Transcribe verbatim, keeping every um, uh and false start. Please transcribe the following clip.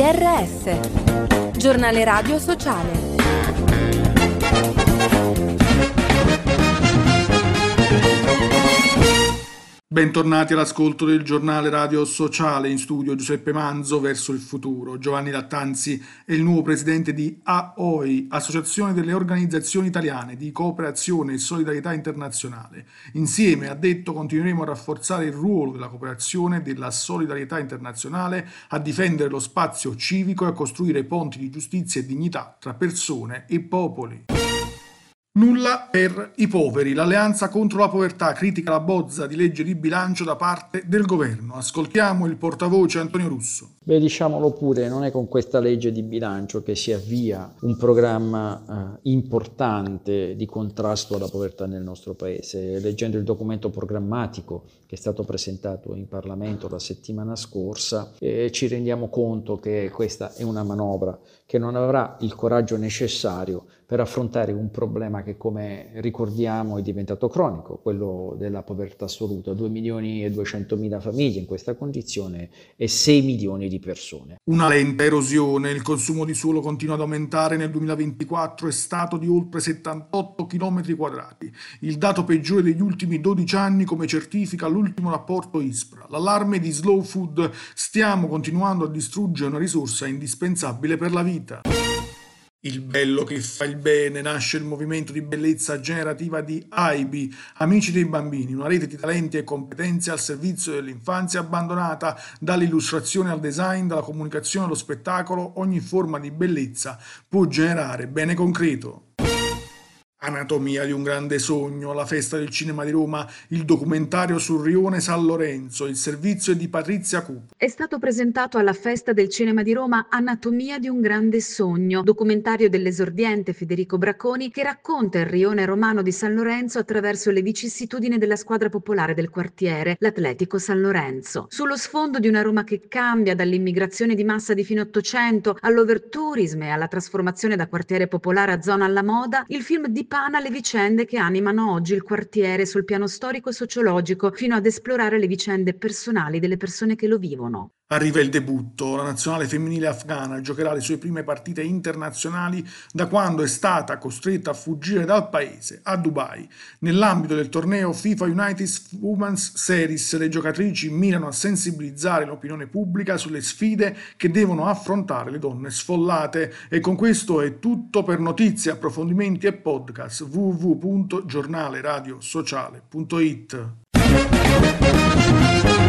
R S, giornale radio sociale. Bentornati all'ascolto del giornale radio sociale. In studio Giuseppe Manzo, Verso il futuro. Giovanni Lattanzi è il nuovo presidente di A O I, Associazione delle Organizzazioni Italiane di Cooperazione e Solidarietà Internazionale. Insieme, ha detto, continueremo a rafforzare il ruolo della cooperazione e della solidarietà internazionale, a difendere lo spazio civico e a costruire ponti di giustizia e dignità tra persone e popoli. Nulla per i poveri. L'Alleanza contro la povertà critica la bozza di legge di bilancio da parte del governo. Ascoltiamo il portavoce Antonio Russo. Beh, diciamolo pure, non è con questa legge di bilancio che si avvia un programma eh, importante di contrasto alla povertà nel nostro paese. Leggendo il documento programmatico che è stato presentato in Parlamento la settimana scorsa, eh, ci rendiamo conto che questa è una manovra che non avrà il coraggio necessario per affrontare un problema che, come ricordiamo, è diventato cronico, quello della povertà assoluta. due milioni e duecentomila famiglie in questa condizione e sei milioni di persone. Una lenta erosione. Il consumo di suolo continua ad aumentare. Nel duemilaventiquattro è stato di oltre settantotto chilometri quadrati, il dato peggiore degli ultimi dodici anni, come certifica l'ultimo rapporto ISPRA. L'allarme di Slow Food: stiamo continuando a distruggere una risorsa indispensabile per la vita. Il bello che fa il bene. Nasce il movimento di bellezza generativa di A I B, Amici dei Bambini, una rete di talenti e competenze al servizio dell'infanzia abbandonata. Dall'illustrazione al design, dalla comunicazione allo spettacolo, ogni forma di bellezza può generare bene concreto. Anatomia di un grande sogno, la festa del cinema di Roma, il documentario sul rione San Lorenzo, il servizio è di Patrizia Cupo. È stato presentato alla festa del cinema di Roma Anatomia di un grande sogno, documentario dell'esordiente Federico Bracconi che racconta il rione romano di San Lorenzo attraverso le vicissitudini della squadra popolare del quartiere, l'Atletico San Lorenzo. Sullo sfondo di una Roma che cambia, dall'immigrazione di massa di fine Ottocento all'overtourism e alla trasformazione da quartiere popolare a zona alla moda, il film di dipana le vicende che animano oggi il quartiere sul piano storico e sociologico, fino ad esplorare le vicende personali delle persone che lo vivono. Arriva il debutto. La nazionale femminile afghana giocherà le sue prime partite internazionali da quando è stata costretta a fuggire dal paese, a Dubai. Nell'ambito del torneo FIFA United Women's Series, le giocatrici mirano a sensibilizzare l'opinione pubblica sulle sfide che devono affrontare le donne sfollate. E con questo è tutto. Per notizie, approfondimenti e podcast w w w punto giornale radio sociale punto it.